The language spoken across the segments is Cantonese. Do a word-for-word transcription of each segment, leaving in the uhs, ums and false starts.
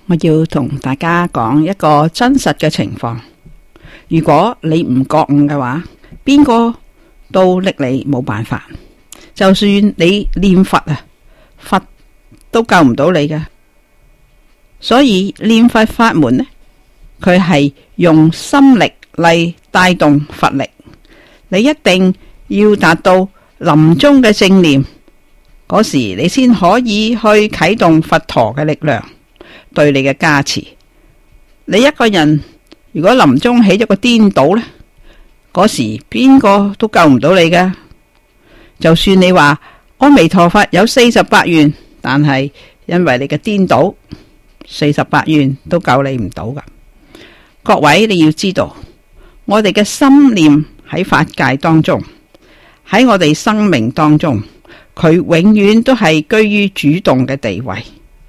我要同大家講一個真實嘅情況。如果你唔覺悟嘅話，邊個都拎你冇辦法。就算你念佛啊，佛都救唔到你嘅。所以念佛法門呢，佢係用心力嚟帶動佛力。你一定要達到臨終嘅正念，嗰時你先可以去啟動佛陀嘅力量對你嘅加持。你一個人如果臨終起咗個顛倒呢，嗰時邊個都救唔到你㗎。就算你話阿彌陀佛有四十八願，但係因為你嘅顛倒，四十八願都救你唔到㗎。各位你要知道，我哋嘅心念喺法界當中，喺我哋生命當中，佢永遠都係居於主動嘅地位。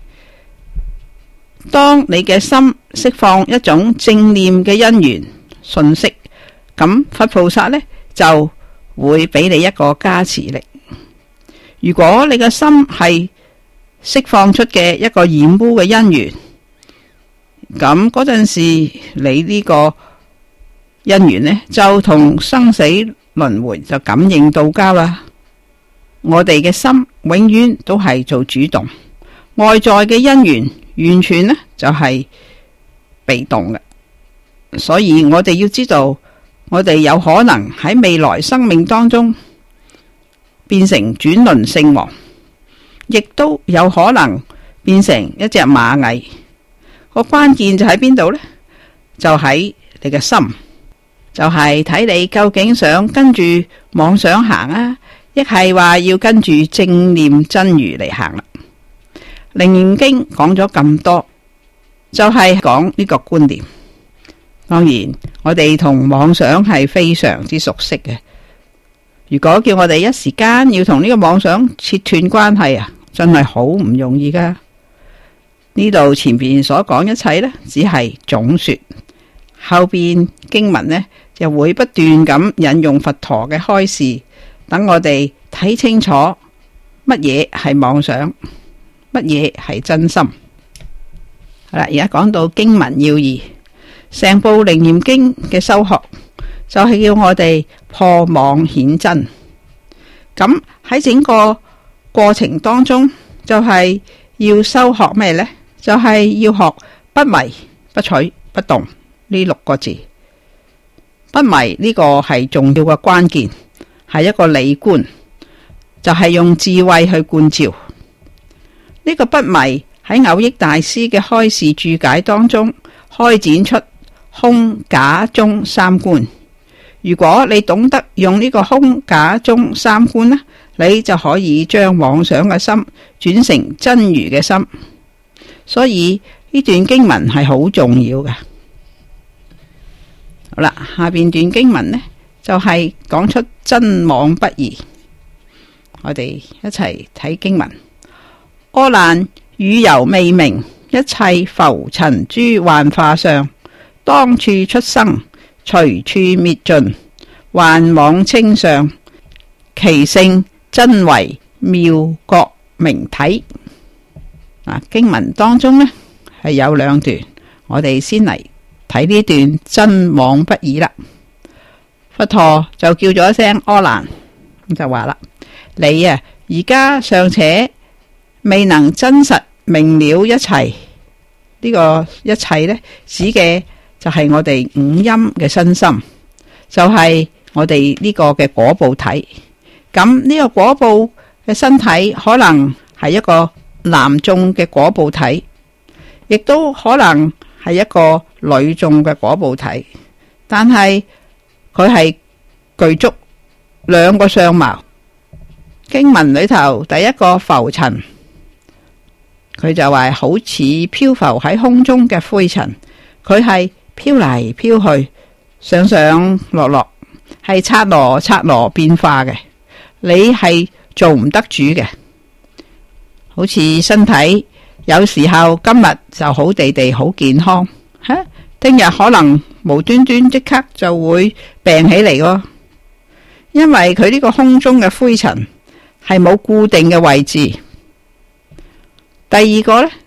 當你嘅心釋放一種正念嘅因緣信息，咁佛菩薩呢就會俾你一個加持力。如果你嘅心係釋放出嘅一個染污嘅因緣，咁嗰陣時你呢個因緣呢就同生死輪迴就感應到交啦。我哋嘅心永遠都係做主動，外在嘅因緣完全呢就係被動嘅。所以我哋要知道，我哋有可能喺未來生命當中變成轉輪聖王，亦都有可能變成一隻螞蟻。個關鍵就喺邊度呢？就喺你嘅心，就係睇你究竟想跟住妄想行啊，亦係話要跟住正念真如嚟行啦。楞嚴經講咗咁多，就係講呢個觀念。當然我哋同妄想係非常之熟悉嘅。如果叫我哋一時間要同呢個妄想切斷關係啊，真係好唔容易噶。呢度前邊所講一切呢，只係總說，後邊經文呢就會不斷咁引用佛陀嘅開示，等我哋睇清楚乜嘢係妄想，乜嘢係真心。好啦，而家講到經文要義，成部楞嚴經嘅修學就係叫我哋破妄顯真。咁喺整個過程當中，就係要修學咩呢？就係要學不迷、不取、不動呢六個字。不迷呢個係重要嘅關鍵，係一個理觀，就係用智慧去觀照。呢個不迷喺藕益大師嘅開示注解當中開展出空假中三觀。如果你懂得用呢個空假中三觀呢，你就可以將妄想嘅心轉成真如嘅心。所以呢段經文係好重要嘅。好啦，下邊段經文呢就係講出真妄不異。我哋一齊睇經文。阿難，汝猶未明一切浮塵諸幻化相，當處出生，隨處滅盡，幻妄稱相，其性真為妙覺明體。啊，經文當中呢係有兩段，我哋先嚟睇呢段真妄不異啦。佛陀就叫咗一聲阿難，就話啦：你啊，而家尚且未能真實明了一切。呢個一切呢，指嘅就係我哋五陰嘅身心，就係我哋呢個嘅果報體。咁呢個果報嘅身體可能係一個男眾嘅果報體，亦都可能係一個女眾嘅果報體，但係佢係具足兩個相貌。經文裏頭第一個浮塵，佢就話好似漂浮喺空中嘅灰塵，佢係飄嚟飄去，上上落落，係剎那剎那變化嘅，你係做唔得主嘅。好似身體有時候今日就好地地好健康，吓，聽日可能無端端即刻就會病起嚟喎。因為佢呢個空中嘅灰塵係冇固定嘅位置。第二個呢，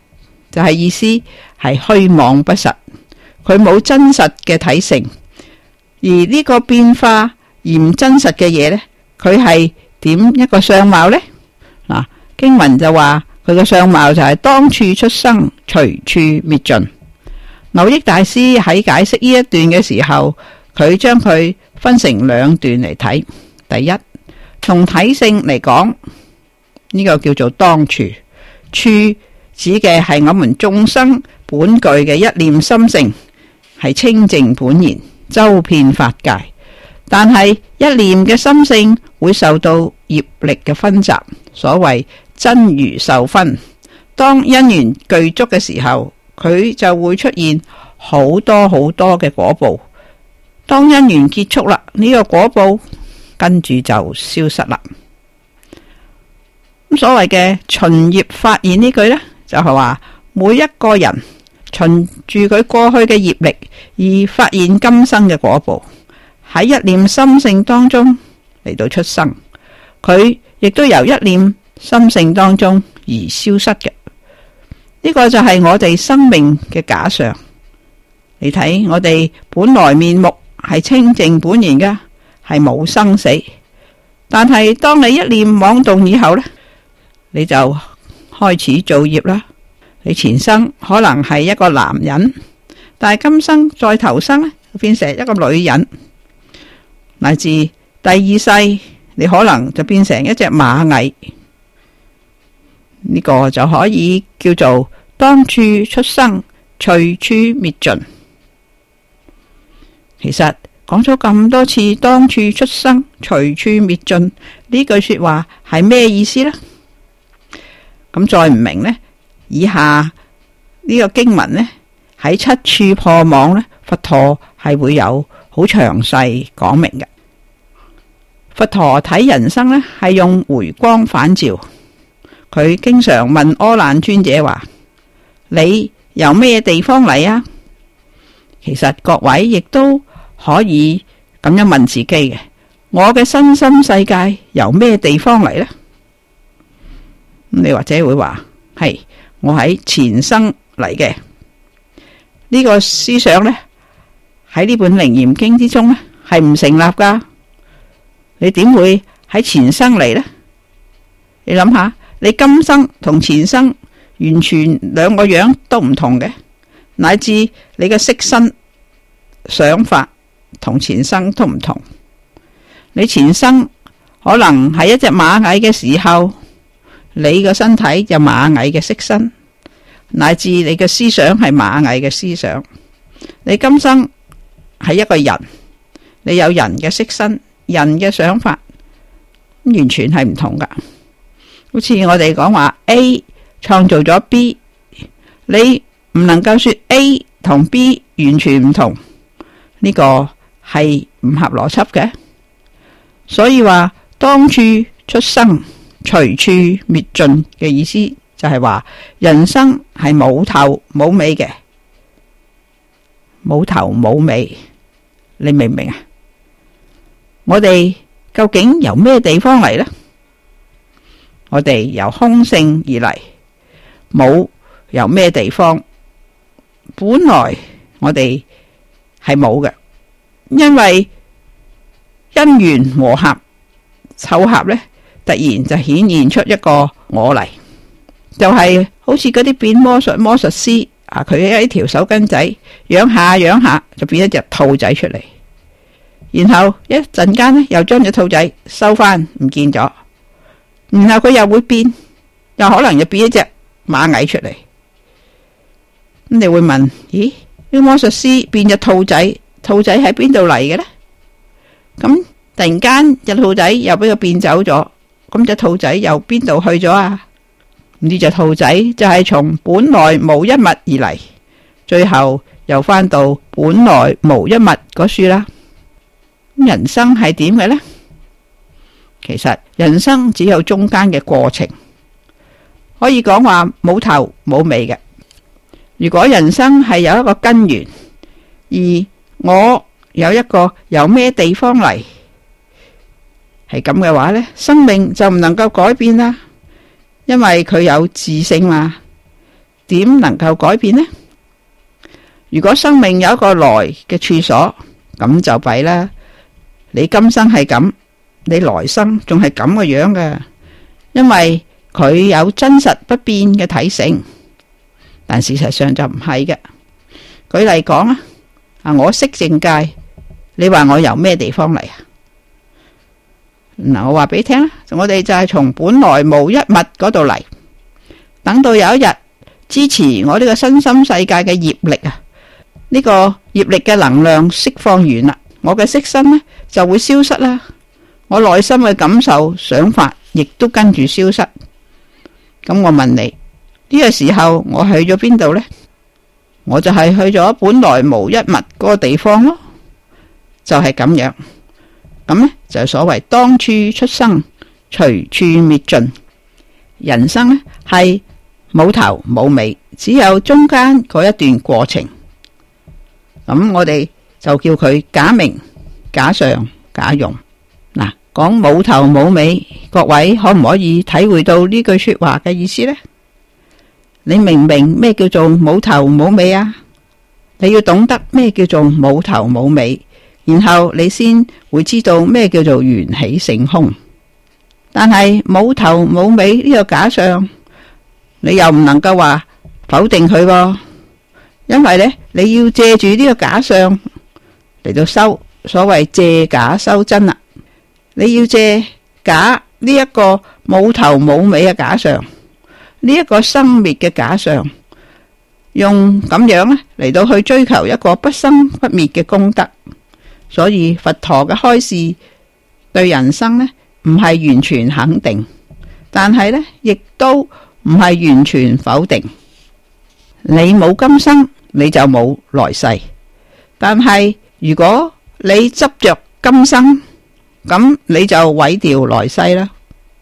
就係意思係虛妄不實，佢冇真實嘅體性。而呢個變化而唔真實嘅嘢呢，佢係點一個相貌呢？嗱，經文就話佢嘅相貌就係當處出生，隨處滅盡。蕅益大師喺解釋呢一段嘅時候，佢將佢分成兩段嚟睇。第一，從體性嚟講，呢個叫做當處，處指嘅係我們眾生本具嘅一念心性，係清淨本然，周遍法界。但係一念嘅心性會受到業力嘅分集，所謂真如受分。當因緣具足嘅時候，佢就會出現好多好多嘅果報。當因緣結束啦，呢個果報跟住就消失啦。咁所謂嘅循業發現呢句呢，就係話每一個人循住佢過去嘅業力而發現今生嘅果報，喺一念心性當中嚟到出生，佢亦都由一念心性當中而消失嘅。呢個就係我哋生命嘅假象。你睇，我哋本來面目係清淨本然嘅，係冇生死。但係當你一念妄動以後呢，你就開始造業啦。你前生可能係一個男人，但係今生再投生呢，變成一個女人，乃至第二世你可能就變成一隻螞蟻。呢個就可以叫做當處出生，隨處滅盡。其實講咗咁多次當處出生，隨處滅盡呢句說話係咩意思呢？咁再唔明呢，以下呢個經文呢，喺七處破網呢，佛陀係會有好詳細講明嘅。佛陀睇人生呢，係用回光返照。佢經常問阿難尊者話：你由咩地方嚟啊？其實各位亦都可以咁樣問自己嘅：我嘅身心世界由咩地方嚟呢？你或者會話：係我喺前生嚟嘅。呢個思想呢，喺呢本《楞嚴經》之中呢，係唔成立噶。你點會喺前生嚟呢？你諗下，你今生同前生完全兩個樣都唔同嘅，乃至你嘅色身想法同前生都唔同。你前生可能係一隻螞蟻嘅時候，你個身體有螞蟻嘅色身，乃至你嘅思想係螞蟻嘅思想。你今生係一個人，你有人嘅色身，人嘅想法，完全係唔同噶。好似我哋講話 A 創造咗 B， 你唔能夠說 A 同 B 完全唔同，呢個係唔合邏輯嘅。所以話當處出生，隨處滅盡嘅意思就係話人生係冇頭冇尾嘅，冇頭冇尾，你明唔明啊？我哋究竟由咩地方嚟呢？我哋由空性而嚟，冇由咩地方。本來我哋係冇嘅，因為因緣和合湊合呢，突然就顯現出一個我嚟，就係、是、好似嗰啲變魔術魔術師啊，佢喺條手巾仔養下養下就變一隻兔仔出嚟，然後一陣間呢又將隻兔仔收翻唔見咗，然後佢又會變，又可能又變一隻螞蟻出嚟。咁你會問：咦，呢魔術師變隻兔仔，兔仔喺邊度嚟嘅呢？咁突然間隻兔仔又俾佢變走咗，咁隻兔仔又邊度去咗啊？呢隻兔仔就係從本來無一物而嚟，最後又翻到本來無一物嗰處啦。人生係點嘅呢？其實人生只有中間嘅過程，可以講話冇頭冇尾嘅。如果人生係有一個根源，而我有一個由咩地方嚟，係咁嘅話呢，生命就唔能夠改變啦，因為佢有自性嘛。 點能夠改變呢？如果生命有一個來嘅處所，咁就弊啦。你今生係咁，你來生仲係咁嘅樣嘅，因為佢有真實不變嘅體性，但事實上就唔係嘅。舉例講啊，啊我識淨界，你話我由咩地方嚟啊？嗱，我話俾你聽啦，我哋就係從本來無一物嗰度嚟，等到有一日支持我呢個身心世界嘅業力啊，呢個業力嘅能量釋放完啦，我嘅色身呢就會消失啦，我內心嘅感受想法亦都跟住消失。咁我問你，呢個時候我去咗邊度呢？我就係去咗本來無一物嗰個地方咯，就係咁樣。咁呢就係所謂當處出生，隨處滅盡。人生呢係冇頭冇尾，只有中間嗰一段過程。咁我哋就叫佢假名、假相、假用。嗱，講冇頭冇尾，各位可唔可以體會到呢句說話嘅意思呢？你明唔明咩叫做冇頭冇尾啊？你要懂得咩叫做冇頭冇尾，然後你先會知道咩叫做緣起性空。但係冇頭冇尾呢個假相，你又唔能夠話否定佢喎，因為呢，你要借住呢個假相嚟到修，所謂借假修真啦。你要借假呢一個冇頭冇尾嘅假相，呢一個生滅嘅假相，用咁樣咧嚟到去追求一個不生不滅嘅功德。所以佛陀嘅開示對人生呢唔係完全肯定，但係呢亦都唔係完全否定。你冇今生，你就冇來世。但係如果你執着今生，咁你就毀掉來世啦。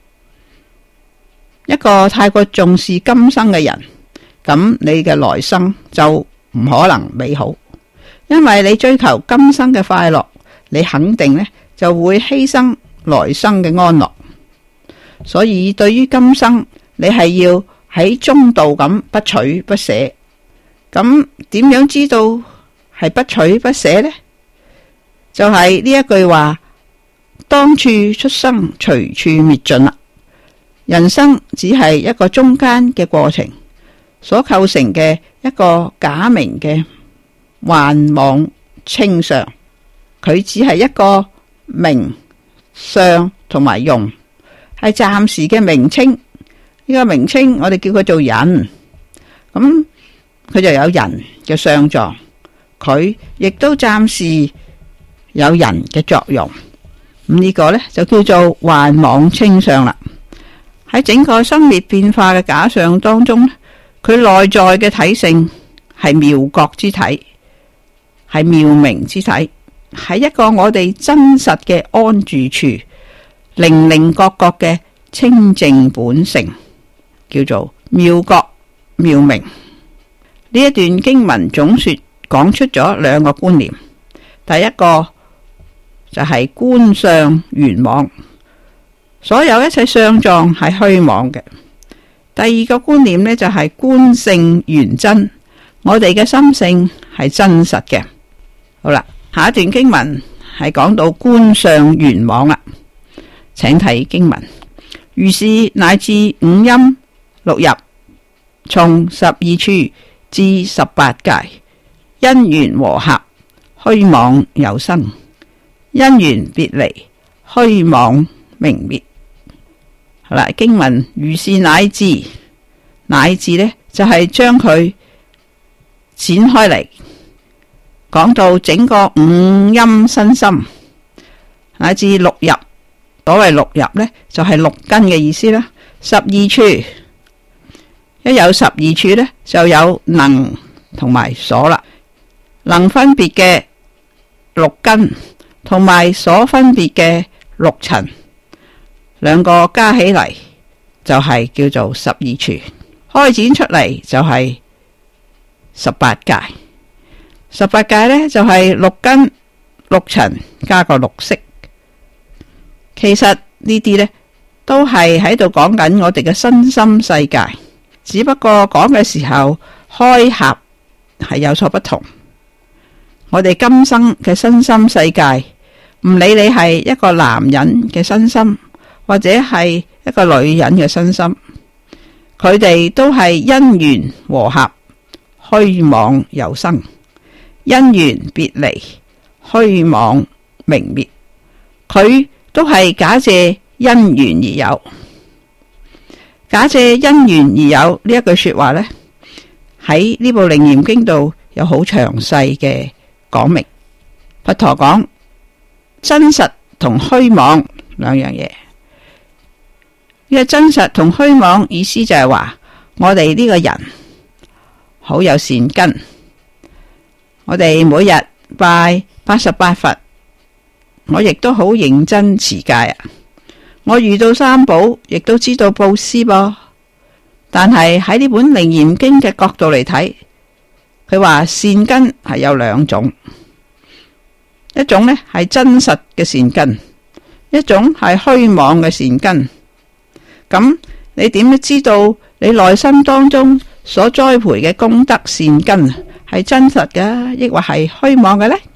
一個太過重視今生嘅人，咁你嘅來生就唔可能美好，因為你追求今生嘅快樂，你肯定呢就會犧牲來生嘅安樂。所以對於今生，你係要喺中道咁不取不捨。咁點樣知道係不取不捨呢？就係呢一句話：當處出生，隨處滅盡啦。人生只係一個中間嘅過程，所構成嘅一個假名嘅幻妄稱相，佢只係一個名相同埋用，係暫時嘅名稱。呢個名稱我哋叫佢做人，咁佢就有人嘅相狀，佢亦都暫時有人嘅作用。咁呢個呢，就叫做幻妄稱相啦。喺整個生滅變化嘅假相當中，佢內在嘅體性係妙覺之體，係妙明之體，係一個我哋真實嘅安住處，零零角角嘅清淨本性，叫做妙覺妙明。呢一段經文總說講出咗兩個觀念，第一個就係觀相圓妄，所有一切相狀係虛妄嘅。第二個觀念呢，就係觀性圓真，我哋嘅心性係真實嘅。好啦，下一段經文係講到觀相圓妄啦，請睇經文。如是乃至五陰六入，從十二處至十八界，因緣和合，虛妄有生；因緣別離，虛妄明滅。好啦，經文如是乃至，乃至呢就係將佢展開嚟，講到整個五陰身心，乃至六入。所謂六入呢，就係六根嘅意思啦。十二處，一有十二處呢，就有能同埋所啦。能分別嘅六根，同埋所分別嘅六塵，兩個加起嚟就係叫做十二處，開展出嚟就係十八界。十八界呢，就係六根六塵加個六識。其實呢啲呢，都係喺度講緊我哋嘅身心世界， 只不過講嘅時候開合係有所不同。我哋今生嘅身心世界，唔理你係一個男人嘅身心，或者係一個女人嘅身心，佢哋都係因緣和合，虛妄有生；因緣別離，虛妄明滅。佢都係假借因緣而有。假借因緣而有呢一句說話呢，喺呢部《楞嚴經》度有好詳細嘅講明。佛陀講真實同虛妄兩樣嘢。呢個真實同虛妄意思就係話，我哋呢個人好有善根，我哋每日拜八十八佛，我亦都好認真持戒啊。我遇到三寶，亦都知道布施噃。但係喺呢本《楞嚴經》嘅角度嚟睇，佢話善根係有兩種，一種呢係真實嘅善根，一種係虛妄嘅善根。咁你點知道你內心當中所栽培嘅功德善根係真實嘅，抑或係虛妄嘅呢？